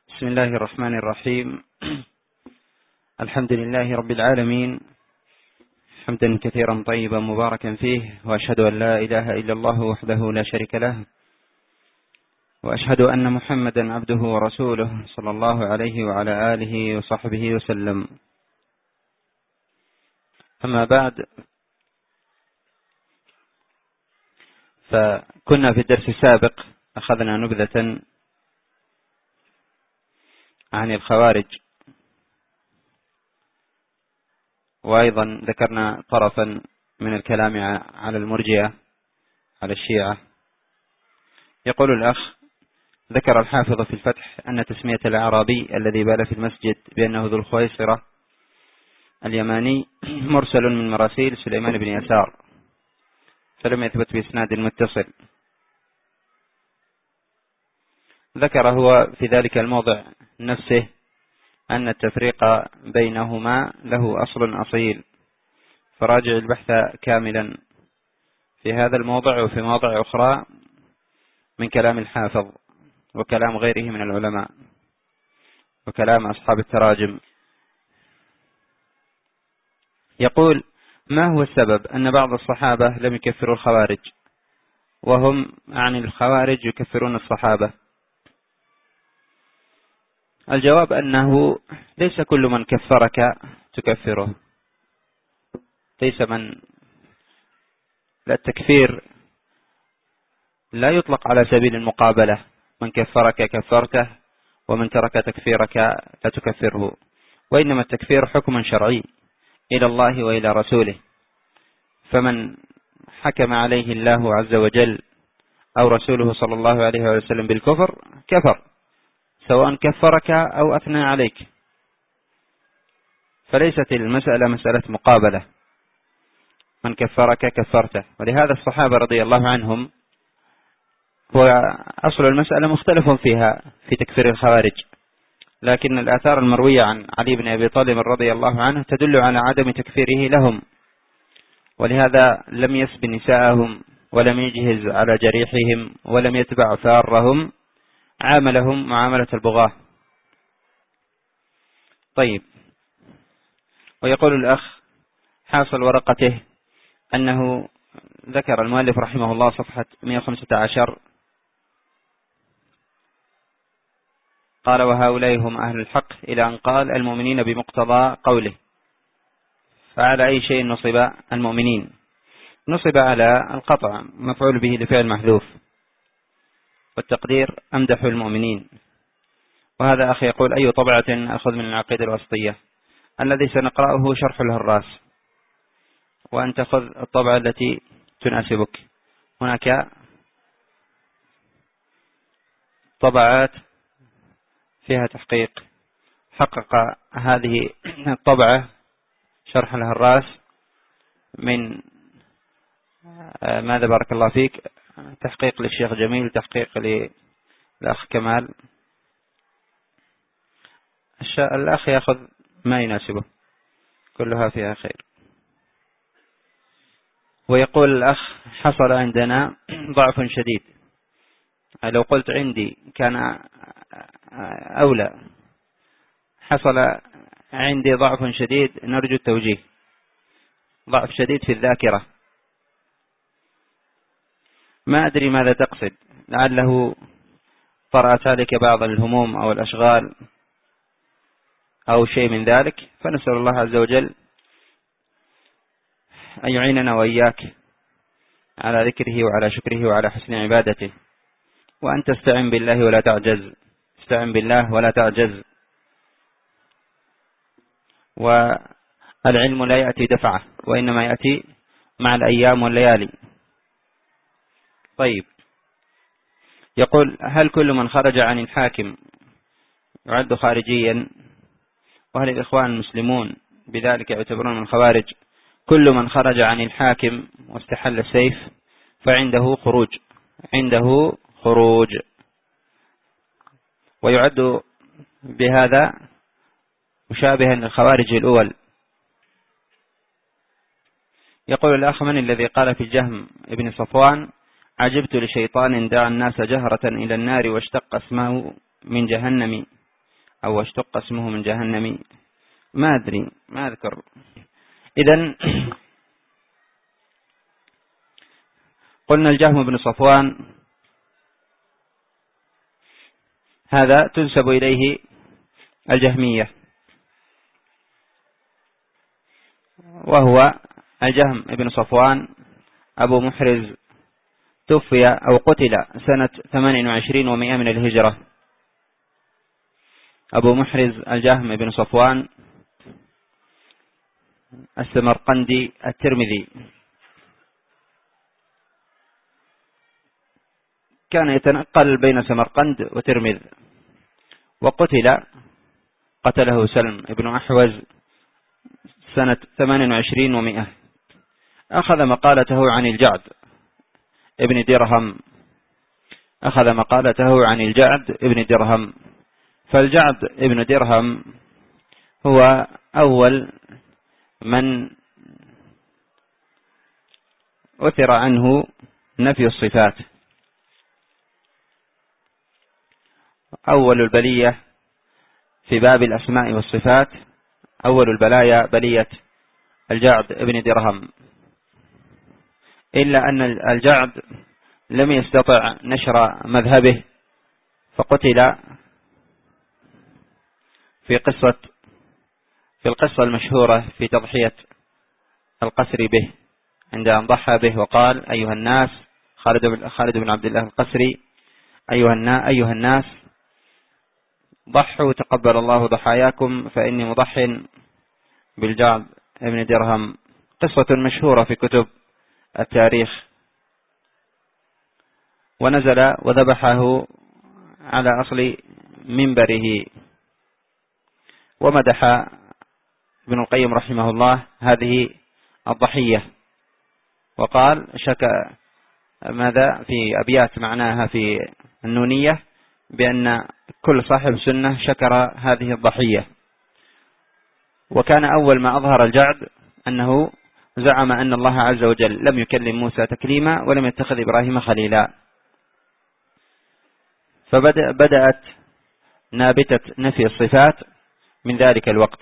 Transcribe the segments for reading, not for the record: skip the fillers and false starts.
بسم الله الرحمن الرحيم. الحمد لله رب العالمين، حمدا كثيرا طيبا مباركا فيه، وأشهد أن لا إله إلا الله وحده لا شريك له، وأشهد أن محمدا عبده ورسوله صلى الله عليه وعلى آله وصحبه وسلم. أما بعد، فكنا في الدرس السابق أخذنا نبذة عن الخوارج، وأيضا ذكرنا طرفا من الكلام على المرجئة، على الشيعة. يقول الأخ: ذكر الحافظ في الفتح أن تسمية الأعرابي الذي بال في المسجد بأنه ذو الخويصرة اليماني مرسل من مراسيل سليمان بن يسار، فلم يثبت بإسناد متصل. ذكر هو في ذلك الموضع نفسه أن التفريق بينهما له أصل أصيل، فراجع البحث كاملا في هذا الموضع وفي مواضع أخرى من كلام الحافظ وكلام غيره من العلماء وكلام أصحاب التراجم. يقول: ما هو السبب أن بعض الصحابة لم يكفروا الخوارج، وهم عن الخوارج يكفرون الصحابة؟ الجواب أنه ليس كل من كفرك تكفره، ليس التكفير لا يطلق على سبيل المقابلة، من كفرك كفرته ومن ترك تكفيرك لا تكفره، وإنما التكفير حكم شرعي إلى الله وإلى رسوله، فمن حكم عليه الله عز وجل أو رسوله صلى الله عليه وسلم بالكفر كفر، سواء كفرك أو أثنى عليك، فليست المسألة مسألة مقابلة، من كفرك كفرته. ولهذا الصحابة رضي الله عنهم وأصل المسألة مختلف فيها في تكفير الخوارج، لكن الآثار المروية عن علي بن أبي طالب رضي الله عنه تدل على عدم تكفيره لهم، ولهذا لم يسب نساءهم ولم يجهز على جريحهم ولم يتبع ثارهم، عاملهم معاملة البغاة. طيب، ويقول الأخ حاصل ورقته أنه ذكر المؤلف رحمه الله صفحة 115: قال: وهؤلاء هم أهل الحق، إلى أن قال: المؤمنين بمقتضى قوله. فعلى أي شيء نصب المؤمنين؟ نصب على القطع، مفعول به لفعل محذوف، والتقدير أمدح المؤمنين. وهذا أخي يقول: أي طبعة أخذ من العقيدة الوسطية؟ الذي سنقرأه شرح الهراس، وأن تأخذ الطبعة التي تناسبك. هناك طبعات فيها تحقيق، حقق هذه الطبعة شرح الهراس من ماذا بارك الله فيك، تحقيق للشيخ جميل، تحقيق للأخ كمال. الأخ يأخذ ما يناسبه، كلها فيها خير. ويقول الأخ: حصل عندنا ضعف شديد. لو قلت عندي كان أولى. حصل عندي ضعف شديد، نرجو التوجيه. ضعف شديد في الذاكرة، ما أدري ماذا تقصد، لعله طرأت عليك بعض الهموم أو الأشغال أو شيء من ذلك، فنسأل الله عز وجل أن يعيننا وإياك على ذكره وعلى شكره وعلى حسن عبادته، وأن تستعن بالله ولا تعجز، استعن بالله ولا تعجز. والعلم لا يأتي دفعة، وإنما يأتي مع الأيام والليالي. طيب، يقول: هل كل من خرج عن الحاكم يعد خارجيا؟ وهل الإخوان المسلمون بذلك يعتبرون من الخوارج؟ كل من خرج عن الحاكم واستحل السيف فعنده خروج، عنده خروج، ويعد بهذا مشابها للخوارج الأول. يقول الأخ: من الذي قال في الجهم ابن صفوان: عجبت لشيطان دعا الناس جهرة إلى النار واشتق اسمه من جهنم؟ أو اشتق اسمه من جهنم، ما أدري، ما أذكر. إذن قلنا الجهم بن صفوان هذا تنسب إليه الجهمية، وهو الجهم بن صفوان أبو محرز، توفي أو قتل سنة 28 و100 من الهجرة. أبو محرز الجهم بن صفوان السمرقندي الترمذي، كان يتنقل بين سمرقند وترمذ، قتله سلم بن أحوز سنة 28 و100. أخذ مقالته عن الجعد ابن درهم، فالجعد ابن درهم هو أول من أثر عنه نفي الصفات، أول البلية في باب الأسماء والصفات، أول البلايا بلية الجعد ابن درهم، إلا أن الجعد لم يستطع نشر مذهبه، فقتل في القصة المشهورة في تضحية القسري به، عند أن ضحى به وقال: أيها الناس، خالد بن عبد الله القسري، أيها الناس ضحوا تقبل الله ضحاياكم فإني مضح بالجعد ابن درهم. قصة مشهورة في كتب التاريخ. ونزل وذبحه على أصل منبره، ومدح ابن القيم رحمه الله هذه الضحية، وقال شكى ماذا في أبيات معناها في النونية بأن كل صاحب سنة شكر هذه الضحية. وكان أول ما أظهر الجعد أنه زعم أن الله عز وجل لم يكلم موسى تكليما ولم يتخذ إبراهيم خليلا، فبدأت نابتة نفي الصفات من ذلك الوقت.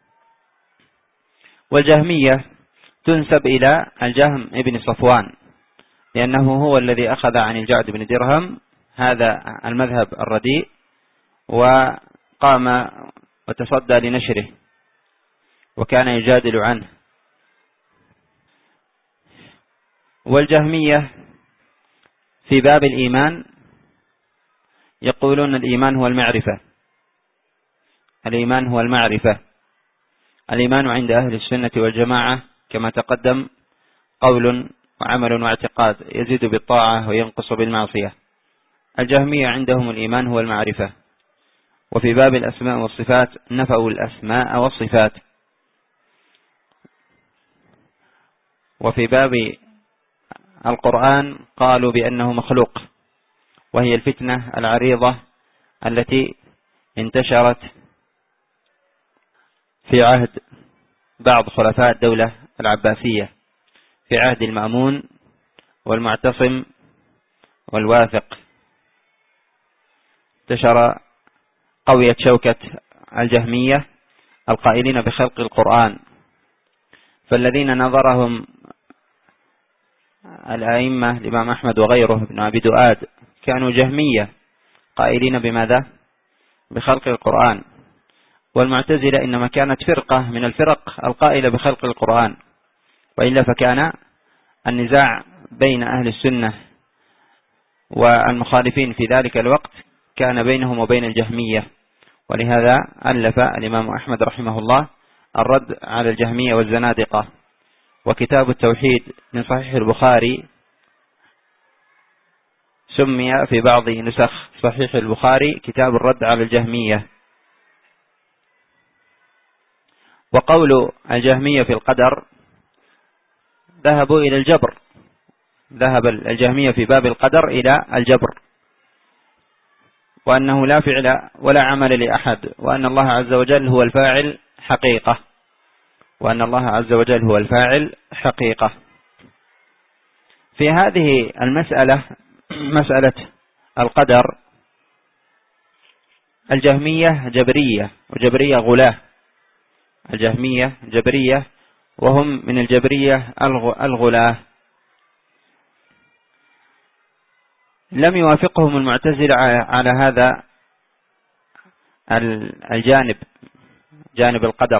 والجهمية تنسب إلى الجهم ابن صفوان، لأنه هو الذي أخذ عن الجعد بن درهم هذا المذهب الرديء، وقام وتصدى لنشره، وكان يجادل عنه. والجهمية في باب الإيمان يقولون الإيمان هو المعرفة. الإيمان عند أهل السنة والجماعة كما تقدم قول وعمل واعتقاد، يزيد بالطاعة وينقص بالمعصية. الجهمية عندهم الإيمان هو المعرفة. وفي باب الأسماء والصفات نفوا الأسماء والصفات. وفي باب القرآن قالوا بأنه مخلوق، وهي الفتنة العريضة التي انتشرت في عهد بعض خلفاء الدولة العباسية، في عهد المأمون والمعتصم والواثق، انتشر قوية شوكة الجهمية القائلين بخلق القرآن، فالذين نظرهم الأئمة الإمام أحمد وغيره ابن أبي دؤاد كانوا جهمية قائلين بماذا؟ بخلق القرآن. والمعتزلة إنما كانت فرقة من الفرق القائلة بخلق القرآن، وإلا فكان النزاع بين أهل السنة والمخالفين في ذلك الوقت كان بينهم وبين الجهمية. ولهذا ألف الإمام أحمد رحمه الله الرد على الجهمية والزنادقة، وكتاب التوحيد من صحيح البخاري سمي في بعض نسخ صحيح البخاري كتاب الرد على الجهمية. وقول الجهمية في القدر ذهبوا إلى الجبر، ذهب الجهمية في باب القدر إلى الجبر، وأنه لا فعل ولا عمل لأحد، وأن الله عز وجل هو الفاعل حقيقة. في هذه المسألة، مسألة القدر، الجهمية جبرية، وجبرية غلاة. الجهمية جبرية وهم من الجبرية الغلاة. لم يوافقهم المعتزلة على هذا الجانب، جانب القدر.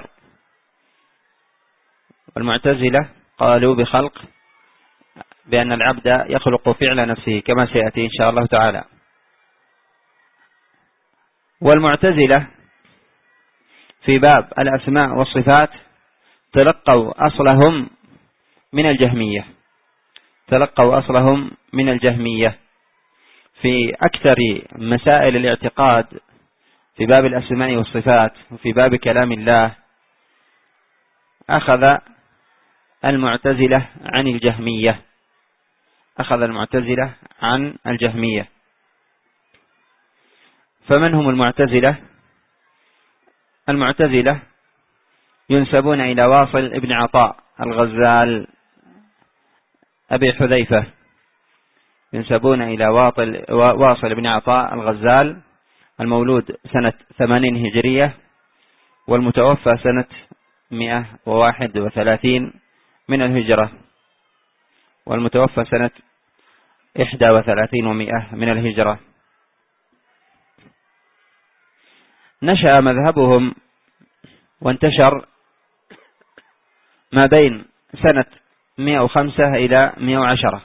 والمعتزلة قالوا بخلق، بأن العبد يخلق فعل نفسه كما سيأتي إن شاء الله تعالى. والمعتزلة في باب الأسماء والصفات تلقوا أصلهم من الجهمية، تلقوا أصلهم من الجهمية في أكثر مسائل الاعتقاد، في باب الأسماء والصفات وفي باب كلام الله. أخذ المعتزلة عن الجهمية، أخذ المعتزلة عن الجهمية. فمن هم المعتزلة؟ المعتزلة ينسبون إلى واصل ابن عطاء الغزال أبي حذيفة، ينسبون إلى واصل ابن عطاء الغزال، المولود سنة 80 هجرية والمتوفى سنة 131 من الهجرة، والمتوفى سنة 31 و100 من الهجرة. نشأ مذهبهم وانتشر ما بين سنة 105 إلى 110،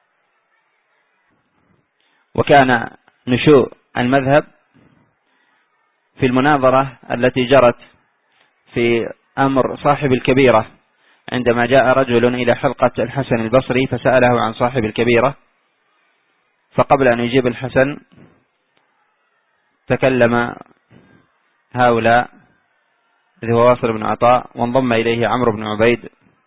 وكان نشوء المذهب في المناظرة التي جرت في أمر صاحب الكبيرة، عندما جاء رجل إلى حلقة الحسن البصري فسأله عن صاحب الكبيرة، فقبل أن يجيب الحسن تكلم هؤلاء الذي هو واصل بن عطاء وانضم إليه عمرو بن عبيد،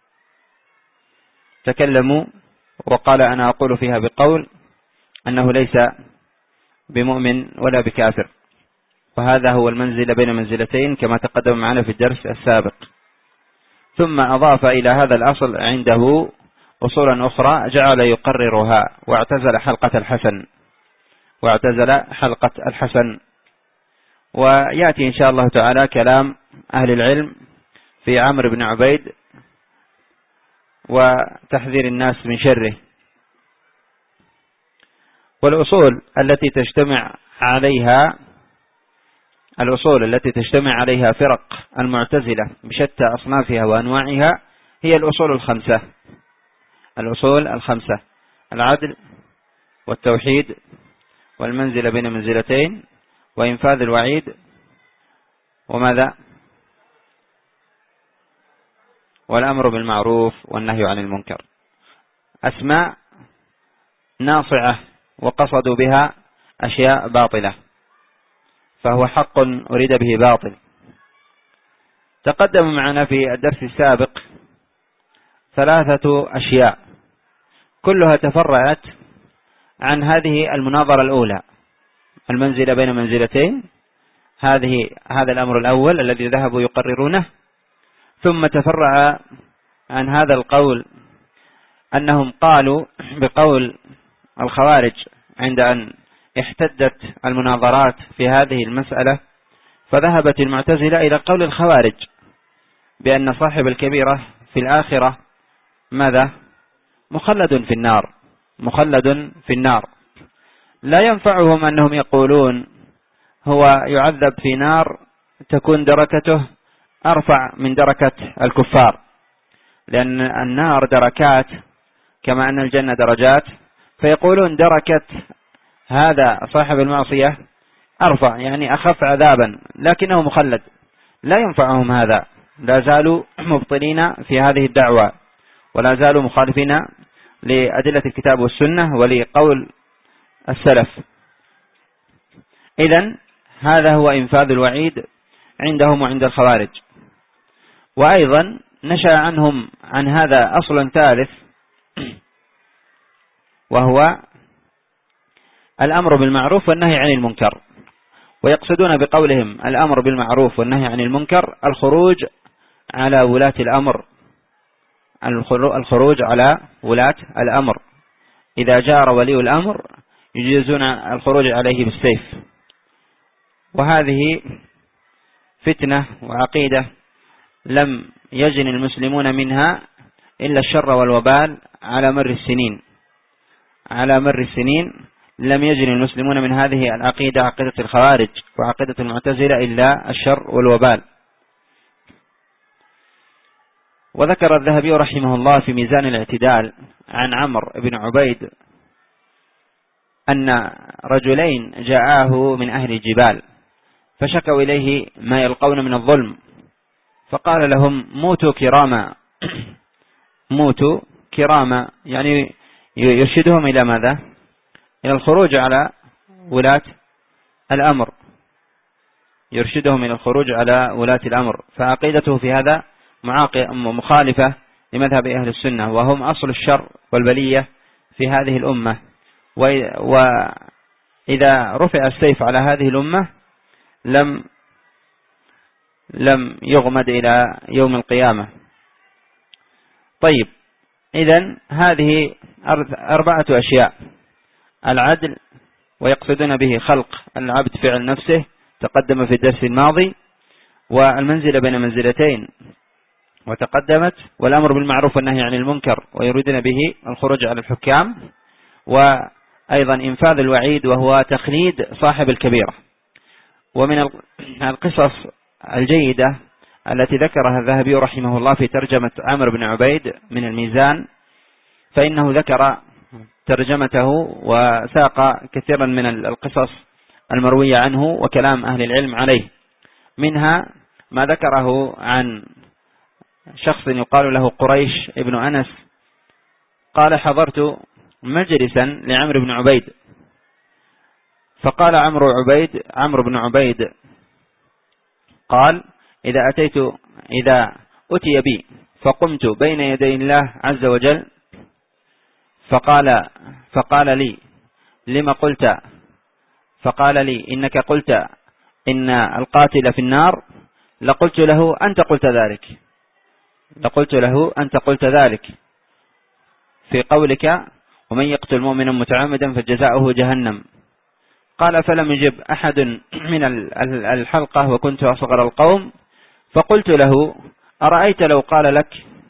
تكلموا وقال: أنا أقول فيها بقول أنه ليس بمؤمن ولا بكافر، وهذا هو المنزل بين منزلتين كما تقدم معنا في الدرس السابق. ثم أضاف إلى هذا الأصل عنده أصولا أخرى جعل يقررها، واعتزل حلقة الحسن. ويأتي إن شاء الله تعالى كلام أهل العلم في عمرو بن عبيد وتحذير الناس من شره. والأصول التي تجتمع عليها فرق المعتزلة بشتى أصنافها وأنواعها هي الأصول الخمسة: العدل والتوحيد والمنزلة بين منزلتين وإنفاذ الوعيد وماذا؟ والأمر بالمعروف والنهي عن المنكر. أسماء ناصعة وقصدوا بها أشياء باطلة، فهو حق أريد به باطل. تقدم معنا في الدرس السابق 3 أشياء كلها تفرعت عن هذه المناظرة الأولى: المنزلة بين منزلتين، هذا الأمر الأول الذي ذهبوا يقررونه. ثم تفرع عن هذا القول أنهم قالوا بقول الخوارج عند أن احتدت المناظرات في هذه المسألة، فذهبت المعتزلة إلى قول الخوارج بأن صاحب الكبيرة في الآخرة ماذا؟ مخلد في النار. لا ينفعهم أنهم يقولون هو يعذب في نار تكون دركته أرفع من دركة الكفار، لأن النار دركات كما أن الجنة درجات، فيقولون دركة هذا صاحب المعصية أرفع، يعني أخف عذابا، لكنه مخلد. لا ينفعهم هذا، لا زالوا مبطلين في هذه الدعوة، ولا زالوا مخالفين لأدلة الكتاب والسنة ولقول السلف. إذن هذا هو إنفاذ الوعيد عندهم وعند الخوارج. وأيضا نشأ عنهم عن هذا أصل ثالث، وهو الأمر بالمعروف والنهي عن المنكر. ويقصدون بقولهم الأمر بالمعروف والنهي عن المنكر الخروج على ولاة الأمر، الخروج على ولاة الأمر. إذا جار ولي الأمر يجيزون الخروج عليه بالسيف، وهذه فتنة وعقيدة لم يجن المسلمون منها إلا الشر والوبال على مر السنين لم يجن المسلمون من هذه العقيدة، عقيدة الخوارج وعقيدة المعتزلة، إلا الشر والوبال. وذكر الذهبي رحمه الله في ميزان الاعتدال عن عمرو بن عبيد أن رجلين جاءه من أهل الجبال فشكوا إليه ما يلقون من الظلم، فقال لهم موتوا كراما، يعني يرشدهم إلى ماذا؟ إلى الخروج على ولاة الأمر، فعقيدته في هذا مخالفة لمذهب أهل السنة، وهم أصل الشر والبلية في هذه الأمة. وإذا رفع السيف على هذه الأمة لم يغمد إلى يوم القيامة. طيب، إذن هذه 4 أشياء: العدل، ويقصدون به خلق العبد فعل نفسه، تقدم في الدرس الماضي، والمنزلة بين منزلتين وتقدمت، والأمر بالمعروف والنهي عن المنكر، ويريدون به الخروج على الحكام، وأيضا إنفاذ الوعيد وهو تخليد صاحب الكبيرة. ومن القصص الجيدة التي ذكرها الذهبي رحمه الله في ترجمة عمرو بن عبيد من الميزان، فإنه ذكر ترجمته وساق كثيرا من القصص المروية عنه وكلام أهل العلم عليه. منها ما ذكره عن شخص يقال له قريش ابن أنس، قال: حضرت مجلسا لعمرو بن عبيد، فقال عمرو بن عبيد قال: إذا أتي بي فقمت بين يدي الله عز وجل فقال لي: لما قلت؟ فقال لي: إنك قلت إن القاتل في النار، لقلت له أنت قلت ذلك في قولك: ومن يقتل مؤمنا متعمدا فجزاؤه جهنم. قال: فلم يجب أحد من الحلقة وكنت أصغر القوم، فقلت له: أرأيت لو قال لك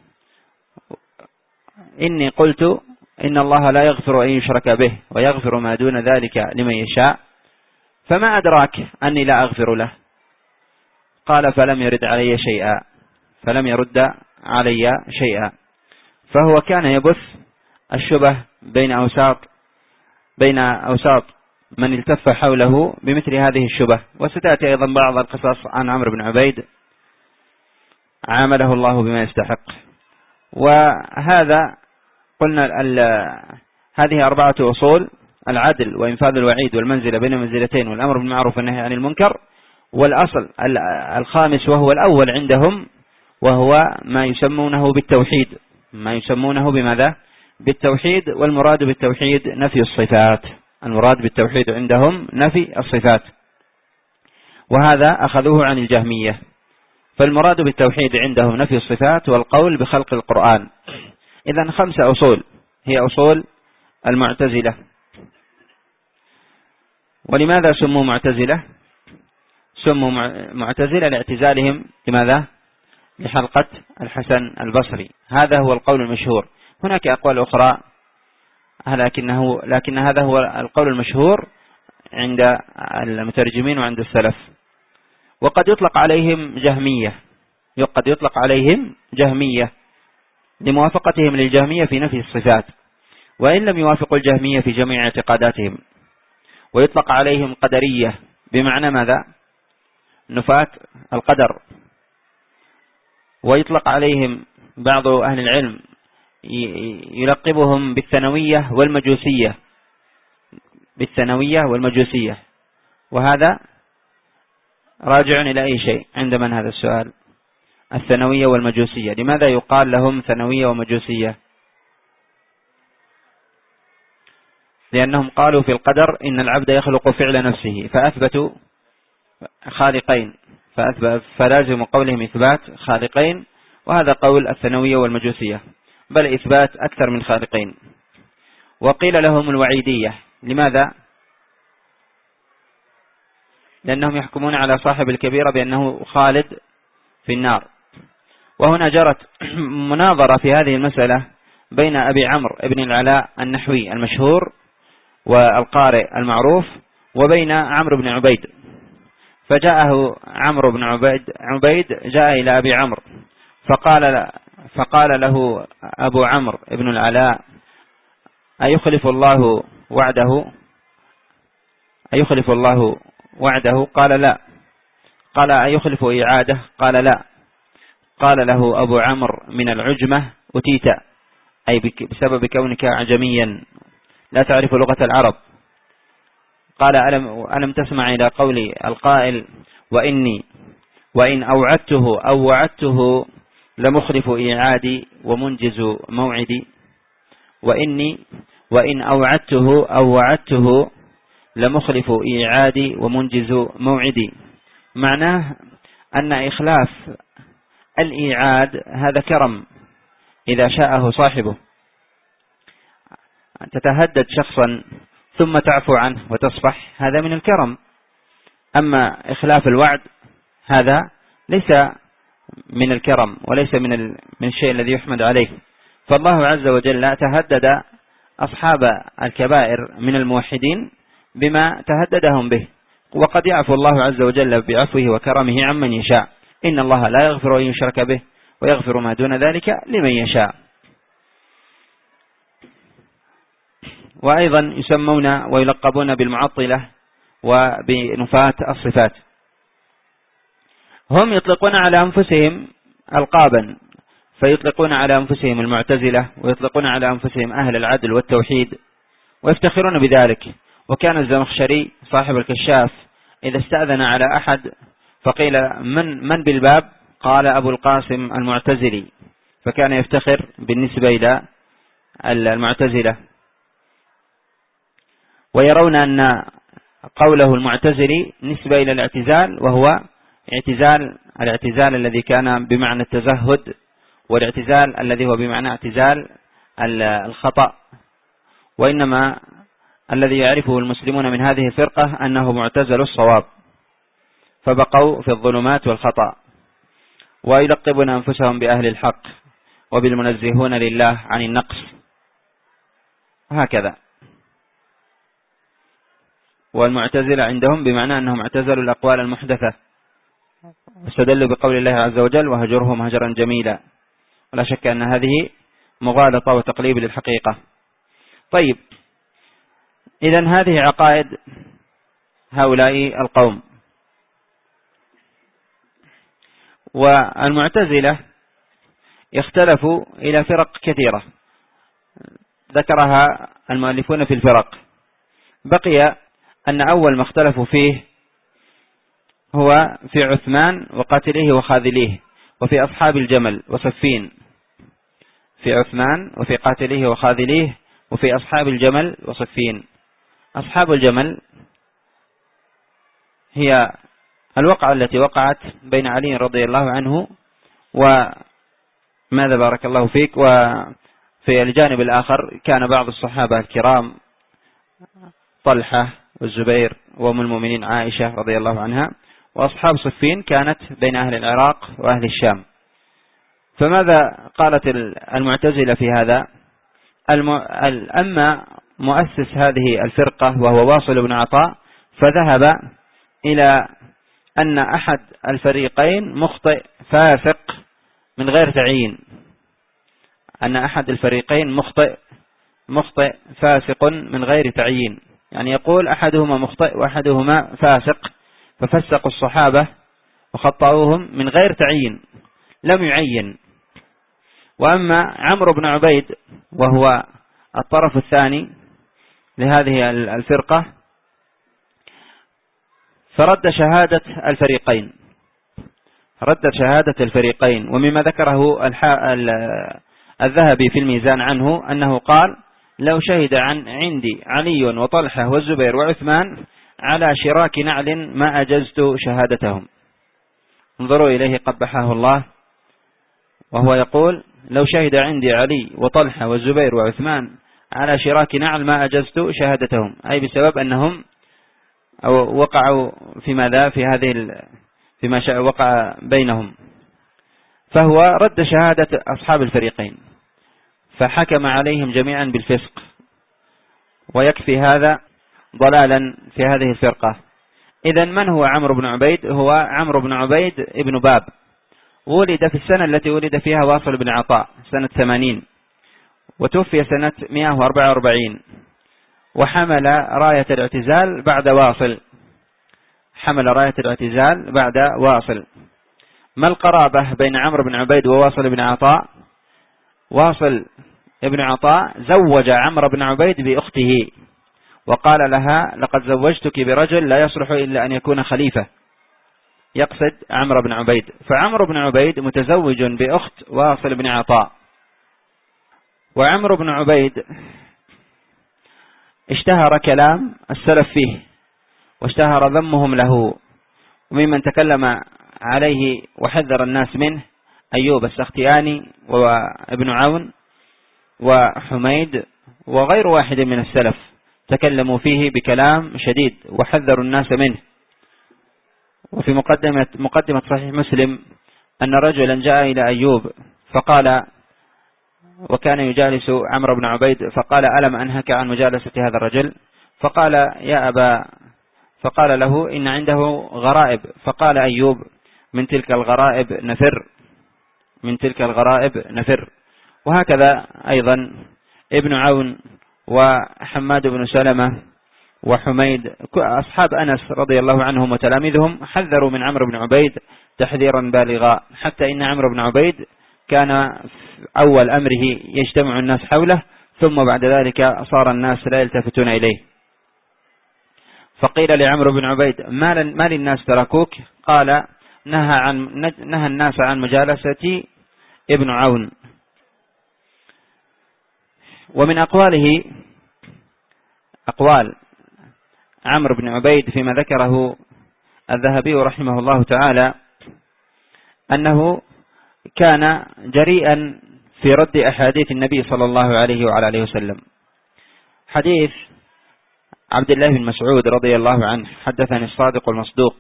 إني قلت إن الله لا يغفر أن يشرك به ويغفر ما دون ذلك لمن يشاء، فما أدراك أني لا أغفر له؟ قال: فلم يرد علي شيئا. فهو كان يبث الشبه بين أوساط من التف حوله بمثل هذه الشبه. وستأتي أيضا بعض القصص عن عمرو بن عبيد عامله الله بما يستحق. وهذا قلنا هذه 4 أصول: العدل وإنفاذ الوعيد والمنزلة بين منزلتين والأمر بالمعروف والنهي عن المنكر. والأصل الخامس وهو الأول عندهم، وهو ما يسمونه بالتوحيد، بماذا؟ بالتوحيد. والمراد بالتوحيد نفي الصفات، عندهم نفي الصفات، وهذا أخذوه عن الجهمية. فالمراد بالتوحيد عندهم نفي الصفات والقول بخلق القرآن. إذن 5 أصول هي أصول المعتزلة. ولماذا سموا معتزلة؟ سموا معتزلة لاعتزالهم لماذا؟ لحلقة الحسن البصري. هذا هو القول المشهور. هناك أقوال أخرى، لكن هذا هو القول المشهور عند المترجمين وعند السلف. وقد يطلق عليهم جهمية لموافقتهم للجهمية في نفي الصفات، وإن لم يوافقوا الجهمية في جميع اعتقاداتهم. ويطلق عليهم قدرية، بمعنى ماذا؟ نفاة القدر. ويطلق عليهم بعض أهل العلم يلقبهم بالثانوية والمجوسية. وهذا راجع إلى أي شيء عند من هذا السؤال؟ الثانوية والمجوسية. لماذا يقال لهم ثانوية ومجوسية؟ لأنهم قالوا في القدر إن العبد يخلق فعل نفسه، فأثبتوا خالقين، فلازم قولهم إثبات خالقين، وهذا قول الثانوية والمجوسية، بل إثبات أكثر من خالقين. وقيل لهم الوعيدية. لماذا؟ لأنهم يحكمون على صاحب الكبيرة بأنه خالد في النار. وهنا جرت مناظرة في هذه المسألة بين أبي عمرو بن العلاء النحوي المشهور والقارئ المعروف وبين عمرو بن عبيد. فجاءه عمرو بن عبيد جاء إلى أبي عمرو فقال له أبو عمرو بن العلاء: أيخلف الله وعده؟ قال: لا. قال: أيخلف إعادة؟ قال: لا. قال له أبو عمرو: من العجمة أتيت، أي بسبب كونك عجميا لا تعرف لغة العرب. قال: ألم تسمع إلى قول القائل: وإن أوعدته أو وعدته لمخلف إيعادي ومنجز موعدي. وإن أوعدته أو وعدته لمخلف إيعادي ومنجز موعدي. معناه أن إخلاف الإيعاد هذا كرم إذا شاءه صاحبه. تتهدد شخصا ثم تعفو عنه وتصفح، هذا من الكرم. أما إخلاف الوعد هذا ليس من الكرم وليس من الشيء الذي يحمد عليه. فالله عز وجل تهدد أصحاب الكبائر من الموحدين بما تهددهم به، وقد يعفو الله عز وجل بعفوه وكرمه عمن يشاء. إن الله لا يغفر أن يشرك به ويغفر ما دون ذلك لمن يشاء. وأيضا يسمون ويلقبون بالمعطلة وبنفاة الصفات. هم يطلقون على أنفسهم ألقابا، فيطلقون على أنفسهم المعتزلة، ويطلقون على أنفسهم أهل العدل والتوحيد، ويفتخرون بذلك. وكان الزمخشري صاحب الكشاف إذا استأذن على أحد فقيل: من بالباب؟ قال: أبو القاسم المعتزلي. فكان يفتخر بالنسبة إلى المعتزلة. ويرون أن قوله المعتزلي نسبة إلى الاعتزال، وهو الاعتزال الذي كان بمعنى التزهد، والاعتزال الذي هو بمعنى اعتزال الخطأ. وإنما الذي يعرفه المسلمون من هذه الفرقة أنه معتزل الصواب، فبقوا في الظلمات والخطأ. ويلقبون أنفسهم بأهل الحق وبالمنزهون لله عن النقص، وهكذا. والمعتزلة عندهم بمعنى أنهم اعتزلوا الأقوال المحدثة، واستدلوا بقول الله عز وجل: وهجرهم هجرا جميلا. ولا شك أن هذه مغالطة وتقليب للحقيقة. طيب، إذن هذه عقائد هؤلاء القوم. والمعتزلة يختلفوا إلى فرق كثيرة ذكرها المؤلفون في الفرق. بقي أن أول ما اختلفوا فيه هو في عثمان وقاتليه وخاذليه، وفي أصحاب الجمل وصفين. في عثمان وفي قاتليه وخاذليه وفي أصحاب الجمل وصفين. أصحاب الجمل هي الوقعة التي وقعت بين علي رضي الله عنه وماذا بارك الله فيك. وفي الجانب الآخر كان بعض الصحابة الكرام طلحة والزبير وأم المؤمنين عائشة رضي الله عنها. وأصحاب صفين كانت بين أهل العراق وأهل الشام. فماذا قالت المعتزلة في هذا؟ أما مؤسس هذه الفرقة وهو واصل بن عطاء، فذهب إلى أن أحد الفريقين مخطئ فاسق من غير تعيين. أن أحد الفريقين مخطئ فاسق من غير تعيين، يعني يقول أحدهما مخطئ وأحدهما فاسق، ففسقوا الصحابة وخطأوهم من غير تعيين، لم يعين. وأما عمرو بن عبيد وهو الطرف الثاني لهذه الفرقة، فرد شهادة الفريقين. ومما ذكره الذهبي في الميزان عنه أنه قال: لو شهد عندي علي وطلحة والزبير وعثمان على شراك نعل ما أجزت شهادتهم. انظروا إليه قبحه الله، وهو يقول: لو شهد عندي علي وطلحة والزبير وعثمان على شراك نعل ما أجزت شهادتهم، أي بسبب أنهم أو وقعوا في ماذا في هذه فيما وقع بينهم، فهو رد شهادة أصحاب الفريقين فحكم عليهم جميعا بالفسق، ويكفي هذا ضلالا في هذه الفرقة. إذن من هو عمرو بن عبيد؟ هو عمرو بن عبيد ابن باب، ولد في السنة التي ولد فيها واصل بن عطاء سنة 80، وتوفي سنة 144، وحمل راية الاعتزال بعد واصل، حمل راية الاعتزال بعد واصل. ما القرابة بين عمرو بن عبيد وواصل بن عطاء؟ واصل ابن عطاء زوج عمرو بن عبيد بأخته، وقال لها لقد زوجتك برجل لا يصلح إلا أن يكون خليفة، يقصد عمرو بن عبيد. فعمرو بن عبيد متزوج بأخت واصل بن عطاء. وعمرو بن عبيد اشتهر كلام السلف فيه، واشتهر ذمهم له، وممن تكلم عليه وحذر الناس منه أيوب السختياني وابن عون وحميد وغير واحد من السلف، تكلموا فيه بكلام شديد وحذروا الناس منه. وفي مقدمة صحيح مسلم أن رجلا جاء إلى أيوب فقال، وكان يجالس عمرو بن عبيد، فقال ألم أنهك عن مجالسة هذا الرجل؟ فقال يا أبا، فقال له إن عنده غرائب. فقال أيوب من تلك الغرائب نفر، من تلك الغرائب نفر. وهكذا أيضا ابن عون وحماد بن سلمة وحميد أصحاب أنس رضي الله عنهم وتلاميذهم حذروا من عمرو بن عبيد تحذيرا بالغا، حتى إن عمرو بن عبيد كان أول أمره يجتمع الناس حوله، ثم بعد ذلك صار الناس لا يلتفتون إليه. فقيل لعمرو بن عبيد ما للناس تركوك؟ قال نهى الناس عن مجالسة ابن عون. ومن أقواله أقوال عمرو بن عبيد فيما ذكره الذهبي رحمه الله تعالى أنه كان جريئا في رد أحاديث النبي صلى الله عليه وعلى آله وسلم. حديث عبد الله بن مسعود رضي الله عنه حدثني الصادق المصدوق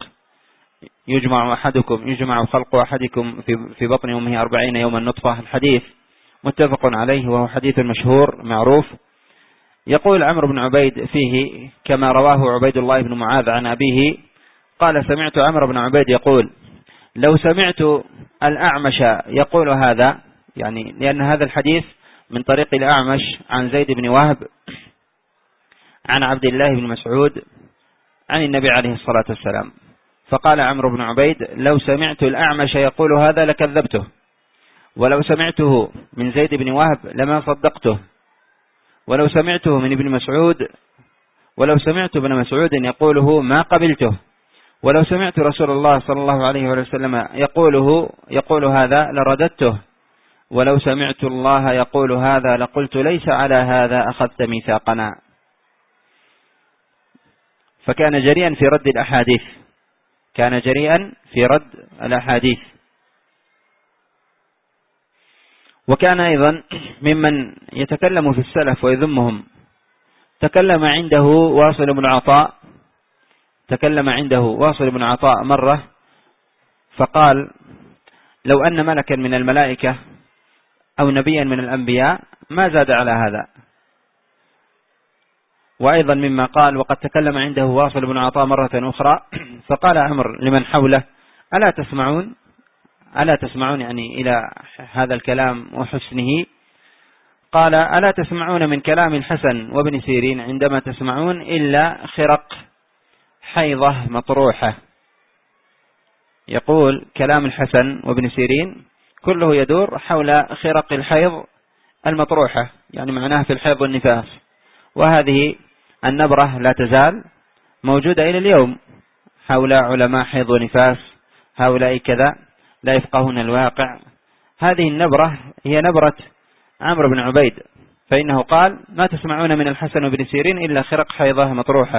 يجمع خلق أحدكم في بطن أمه 40 يوما نطفة. الحديث متفق عليه وهو حديث مشهور معروف. يقول عمرو بن عبيد فيه كما رواه عبيد الله بن معاذ عن أبيه قال سمعت عمرو بن عبيد يقول لو سمعت الأعمش يقول هذا، يعني لأن هذا الحديث من طريق الأعمش عن زيد بن وهب عن عبد الله بن مسعود عن النبي عليه الصلاة والسلام. فقال عمرو بن عبيد لو سمعت الأعمش يقول هذا لكذبته، ولو سمعته من زيد بن وهب لما صدقته، ولو سمعته من ابن مسعود، ولو سمعت ابن مسعود يقوله ما قبلته، ولو سمعت رسول الله صلى الله عليه وسلم يقول هذا لرددته، ولو سمعت الله يقول هذا لقلت ليس على هذا أخذت ميثاقنا. فكان جريئا في رد الأحاديث، كان جريئا في رد الأحاديث. وكان أيضا ممن يتكلم في السلف ويذمهم. تكلم عنده واصل بن عطاء مرة فقال لو أن ملكا من الملائكة أو نبيا من الأنبياء ما زاد على هذا. وأيضا مما قال وقد تكلم عنده واصل بن عطاء مرة أخرى فقال عمرو لمن حوله ألا تسمعون يعني إلى هذا الكلام وحسنه؟ قال ألا تسمعون من كلام الحسن وابن سيرين عندما تسمعون إلا خرق حيضة مطروحة. يقول كلام الحسن وابن سيرين كله يدور حول خرق الحيض المطروحة، يعني معناه في الحيض والنفاس. وهذه النبرة لا تزال موجودة إلى اليوم حول علماء حيض ونفاس، هؤلاء كذا لا يفقهون الواقع. هذه النبرة هي نبرة عمرو بن عبيد، فإنه قال ما تسمعون من الحسن وابن سيرين إلا خرق حيضة مطروحة.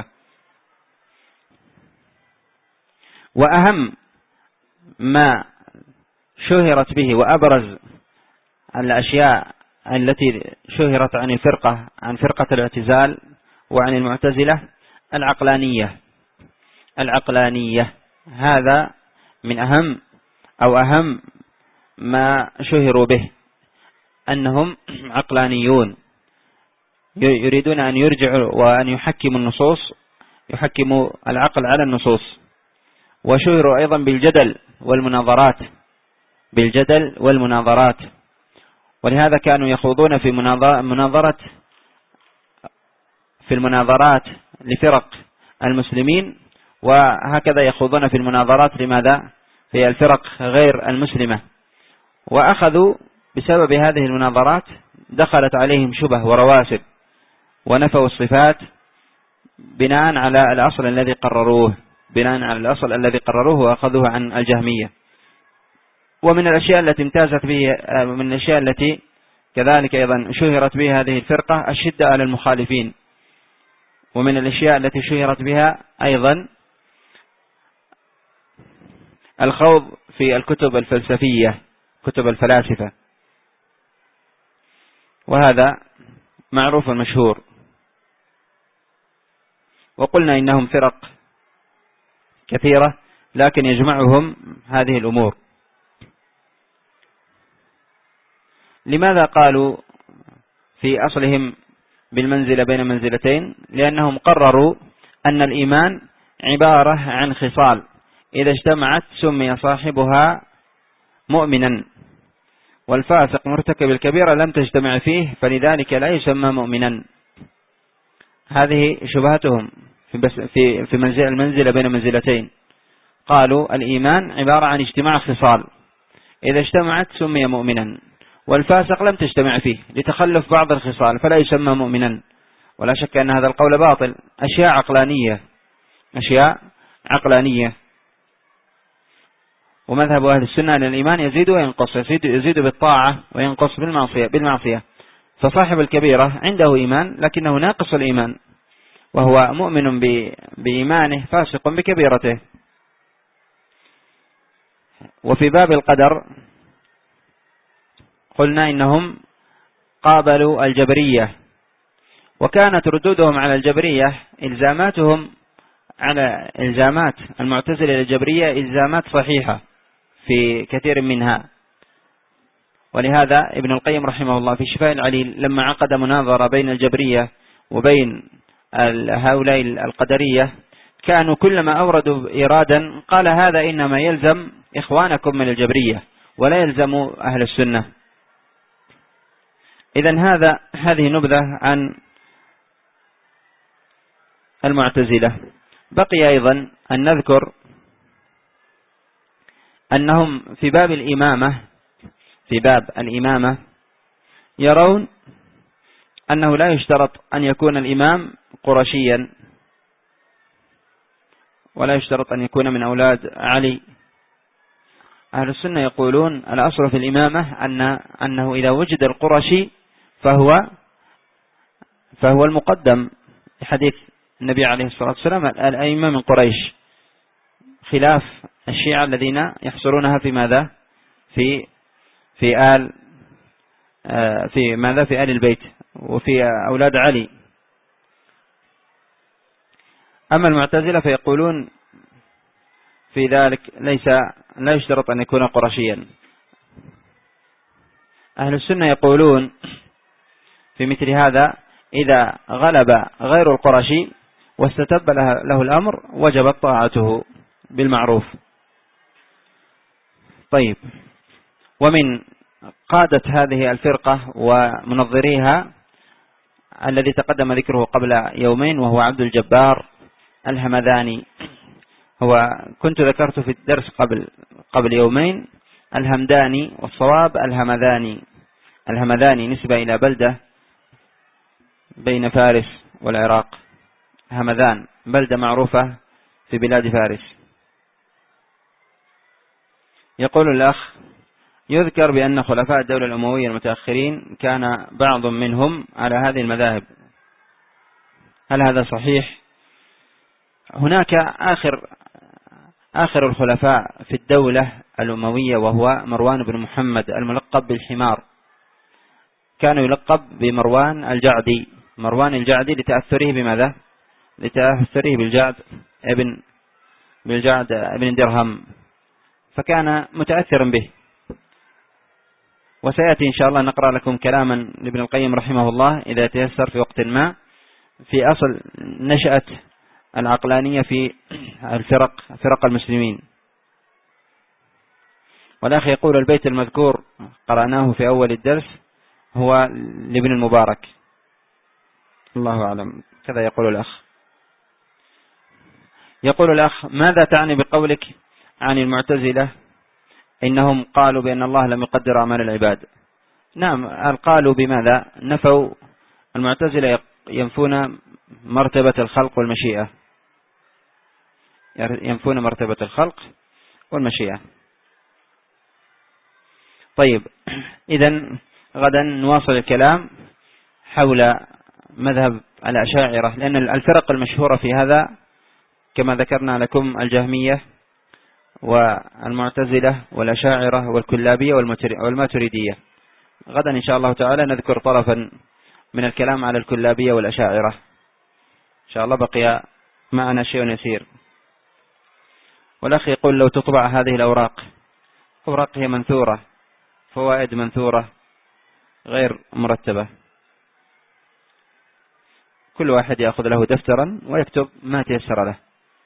وأهم ما شهرت به وأبرز الأشياء التي شهرت عن فرقة الاعتزال وعن المعتزلة العقلانية. العقلانية. هذا من أهم ما شهروا به، أنهم عقلانيون يريدون أن يرجعوا وأن يحكموا النصوص، يحكموا العقل على النصوص. وشهروا أيضا بالجدل والمناظرات، ولهذا كانوا يخوضون في المناظرات لفرق المسلمين، وهكذا يخوضون في المناظرات لماذا؟ في الفرق غير المسلمة. وأخذوا بسبب هذه المناظرات، دخلت عليهم شبه ورواسب، ونفوا الصفات بناء على الأصل الذي قرروه وأخذوه عن الجهمية. ومن الأشياء التي امتازت به، من الأشياء التي كذلك أيضا شهرت بها هذه الفرقة، الشدة على المخالفين. ومن الأشياء التي شهرت بها أيضا الخوض في الكتب الفلسفية، كتب الفلاسفة، وهذا معروف مشهور. وقلنا إنهم فرق كثيرة، لكن يجمعهم هذه الأمور. لماذا قالوا في أصلهم بالمنزلة بين منزلتين؟ لأنهم قرروا أن الإيمان عبارة عن خصال، إذا اجتمعت سمي صاحبها مؤمنا، والفاسق مرتكب الكبيرة لم تجتمع فيه، فلذلك لا يسمى مؤمنا. هذه شبهتهم في المنزلة بين منزلتين. قالوا الإيمان عبارة عن اجتماع خصال، إذا اجتمعت سمي مؤمنا، والفاسق لم تجتمع فيه لتخلف بعض الخصال فلا يسمى مؤمنا. ولا شك أن هذا القول باطل، أشياء عقلانية. ومذهب أهل السنة أن الإيمان يزيد وينقص، يزيد بالطاعة وينقص بالمعصية. فصاحب الكبيرة عنده إيمان لكنه ناقص الإيمان، وهو مؤمن بإيمانه فاسق بكبيرته. وفي باب القدر قلنا إنهم قابلوا الجبرية، وكانت ردودهم على الجبرية إلزاماتهم على إلزامات المعتزلة للجبرية إلزامات صحيحة في كثير منها. ولهذا ابن القيم رحمه الله في شفاء العليل لما عقد مناظرة بين الجبرية وبين هؤلاء القدرية، كانوا كلما أوردوا إيرادا قال هذا إنما يلزم إخوانكم من الجبرية ولا يلزم أهل السنة. إذن هذه نبذة عن المعتزلة. بقي أيضا أن نذكر أنهم في باب الإمامة يرون أنه لا يشترط أن يكون الإمام قرشيا، ولا يشترط أن يكون من أولاد علي. أهل السنة يقولون الأصل في الإمامة أنه إذا وجد القرشي فهو المقدم، حديث النبي عليه الصلاة والسلام الأئمة من قريش، خلاف الشيعة الذين يحصرونها في ماذا؟ في آل البيت وفي أولاد علي. أما المعتزلة فيقولون في ذلك لا يشترط أن يكون قرشيا. أهل السنة يقولون في مثل هذا إذا غلب غير القرشي واستتب له الأمر وجبت طاعته بالمعروف. طيب، ومن قادة هذه الفرقة ومنظريها الذي تقدم ذكره قبل يومين، وهو عبد الجبار الهمذاني. كنت ذكرت في الدرس قبل يومين الهمداني، والصواب الهمذاني نسبة إلى بلدة بين فارس والعراق، همذان، بلدة معروفة في بلاد فارس. يقول الأخ: يذكر بأن خلفاء الدولة الأموية المتأخرين كان بعض منهم على هذه المذاهب، هل هذا صحيح؟ هناك آخر الخلفاء في الدولة الأموية وهو مروان بن محمد الملقب بالحمار، كان يلقب بمروان الجعدي لتأثره بماذا؟ لتأثره بالجعد ابن بالجعد بن درهم، فكان متأثرا به. وسيأتي إن شاء الله نقرأ لكم كلاما لابن القيم رحمه الله إذا تيسر في وقت ما في أصل نشأة العقلانية في فرق المسلمين. والأخ يقول البيت المذكور قرأناه في أول الدرس هو لابن المبارك، الله أعلم، كذا يقول الأخ. يقول الأخ: ماذا تعني بقولك عن المعتزلة إنهم قالوا بأن الله لم يقدر أعمال العباد؟ نعم، قالوا بماذا؟ نفوا، المعتزلة ينفون مرتبة الخلق والمشيئة، ينفون مرتبة الخلق والمشيئة. طيب، إذن غدا نواصل الكلام حول مذهب الأشاعرة، لأن الفرق المشهورة في هذا كما ذكرنا لكم الجهمية والمعتزلة والأشاعرة والكلابية والماتريدية. غدا إن شاء الله تعالى نذكر طرفا من الكلام على الكلابية والأشاعرة إن شاء الله، بقي معنا شيء يسير. والأخ يقول: لو تطبع هذه الأوراق، أوراق هي منثورة، فوائد منثورة غير مرتبة، كل واحد يأخذ له دفترا ويكتب ما تيسر له،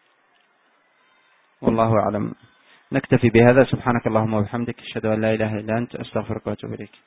والله أعلم. نكتفي بهذا، سبحانك اللهم وبحمدك، أشهد أن لا إله إلا أنت، أستغفرك وأتوب إليك.